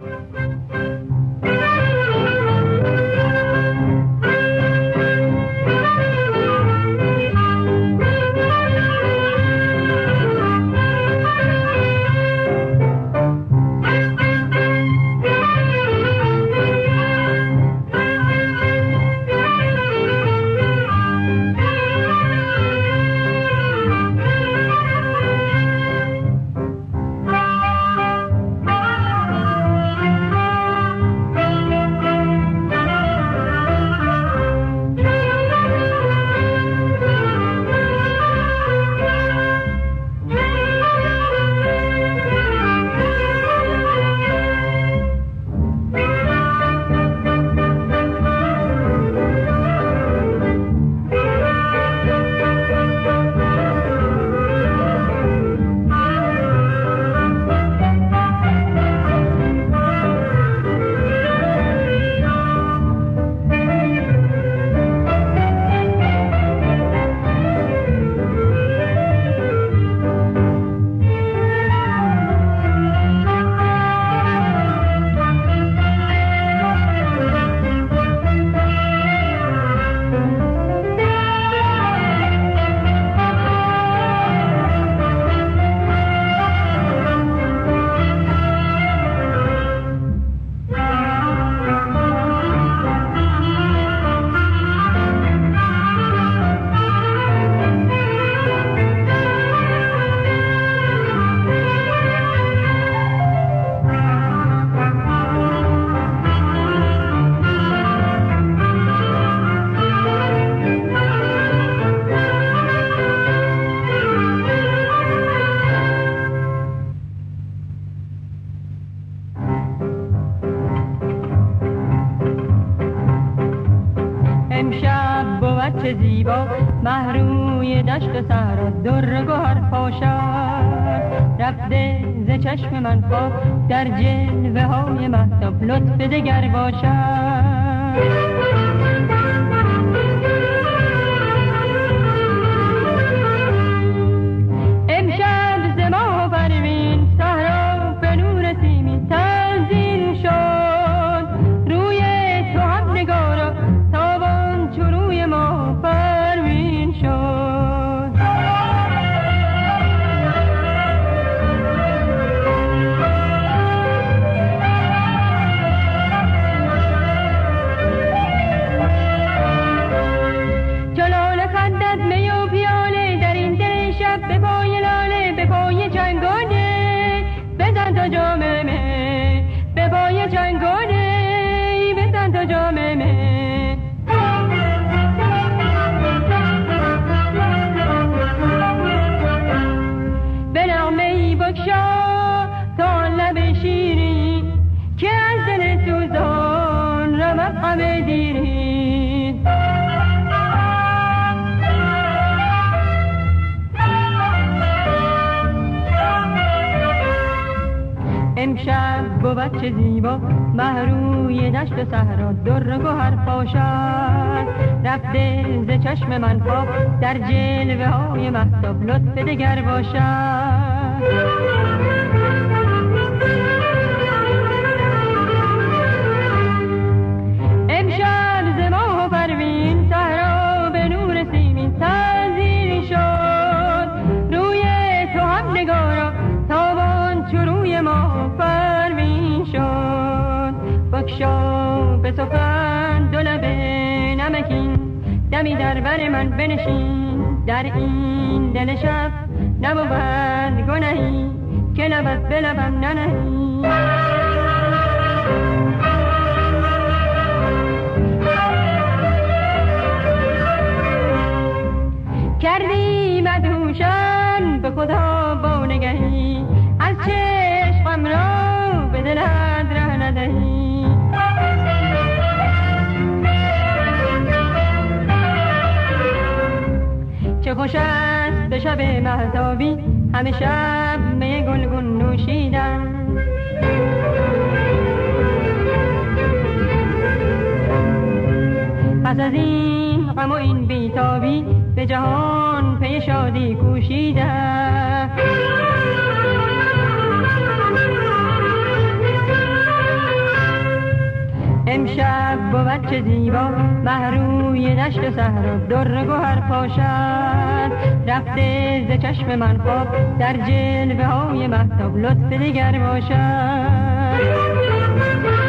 چه زیبا محروی دشت صحرا در گوهر پاشد رفته ز چشم من خواب در جلوه های مهتاب لطف دگر باشد امشب ز ماه و پروین صحرا به نور سیمین تزیین شد روی تو هم نگارا تابان چو روی ماه پروین شد چلال خندد می و پیاله در این دل شب به پای لاله به پای چنگانه بزن تا جام می به پای چنگانه بزن تا جام می به نغمه ای بگشا تا لب شیرین که از دل سوزان رمد غم دیرین امشب بود چه زیبا محروی دشت و صحرا در گوهر پاشد رفته ز چشم من خواب در جلوه های مهتاب لطف دگر باشد امشب ز ماه و پروین صحرا به نور سیمین تزیین شد روی تو هم نگارا تابان چو روی ماه پروین شد بگشا به سخن دو لب نمکین دمی در بر من بنشین در این دل شب نبود گناهی که لبت به لبم ننهی کردی مدهوشم به خدا با نگهی از چشمم را به دلت ره ندهی چه خوش است به شب مهتابی همه شب می گلگون نوشیدم پس از این غم و این بیتابی به جهان پی شادی کوشیدم امشب بود چه زیبا محروی دشت و صحرا در گوهر پاشد رفته ز چشم من خواب در جلوه های مهتاب لطف دیگر باشد